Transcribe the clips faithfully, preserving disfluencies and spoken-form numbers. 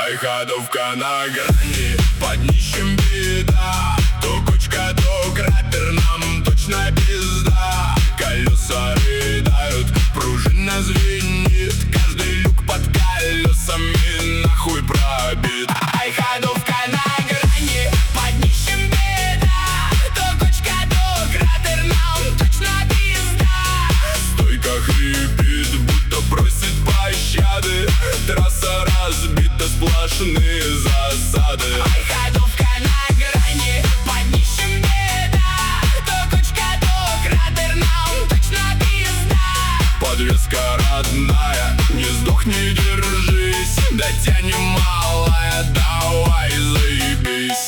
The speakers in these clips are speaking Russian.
Ай, ходовка на грани, под нищим беда. То кучка, то крапер, нам точно пизда. Колеса рыдают, пружина звенит, каждый люк под колесами нахуй пробит. Ай, ходовка на грани, под нищим беда. То кучка, то кратер, нам точно пизда. Стойка хрипит, будто просит пощады. Трасса разбита, сплошные засады. Ай, ходовка на грани, под нищим беда. То кучка, то кратер, нам точно пизда. Подвеска родная, не сдохни, держись. Дотянем, малая, давай, заебись.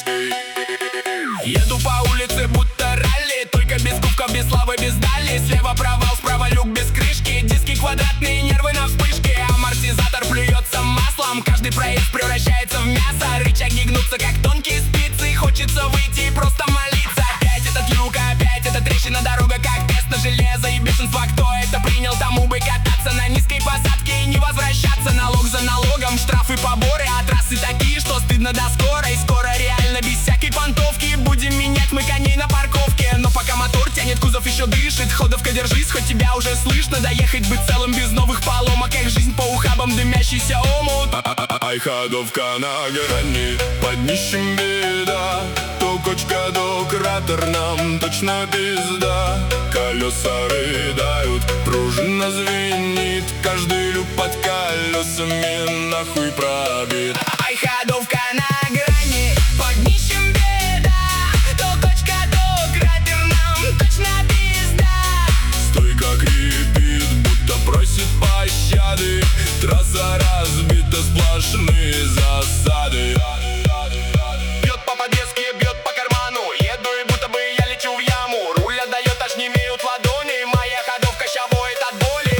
Еду по улице, будто ралли, только без кубков, без славы, без дали. Слева провал, справа люк без крышки, диски квадратные, нервы на вспышке. Амортизатор плюется маслом, каждый проезд превращается в мясо. Рычаги гнутся, как тонкие спицы, хочется выйти и просто молиться. Опять этот люк, опять эта трещина, дорога как тест на железо. И бешенство, кто это принял, тому бы кататься на низкой посадке и не возвращаться. Налог за налогом, штрафы, поборы, а трассы такие, что стыдно до скорой. Скоро реально без всякой понтовки будем менять мы коней на парковке. Но пока мотор тянет, кузов еще дышит. Ходовка, держись, хоть тебя уже слышно. Доехать бы целым без новых поломок. Эх, жизнь по ухабам, дымящийся омут. Ай, ходовка на грани, под нищим беда. То кочка, то кратер, нам точно пизда. Колеса рыдают, пружина звенит, каждый люк под колесами нахуй пробит. Ай, ходовка на грани, под нищим беда. То кочка, то кратер, нам точно пизда. Стойка крепит, будто просит пощады. Трасса разбита, сплошные засады. Бьет по подвеске, бьет по карману. Еду и будто бы я лечу в яму. Руль отдает, аж не имеют ладони. Моя ходовка ща воет от боли.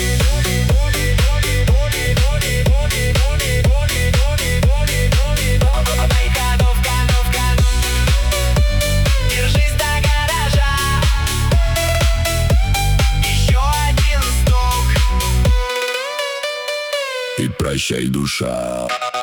Ай, ходовка, ходовка, держись до гаража. Еще один стук. И прощай, душа.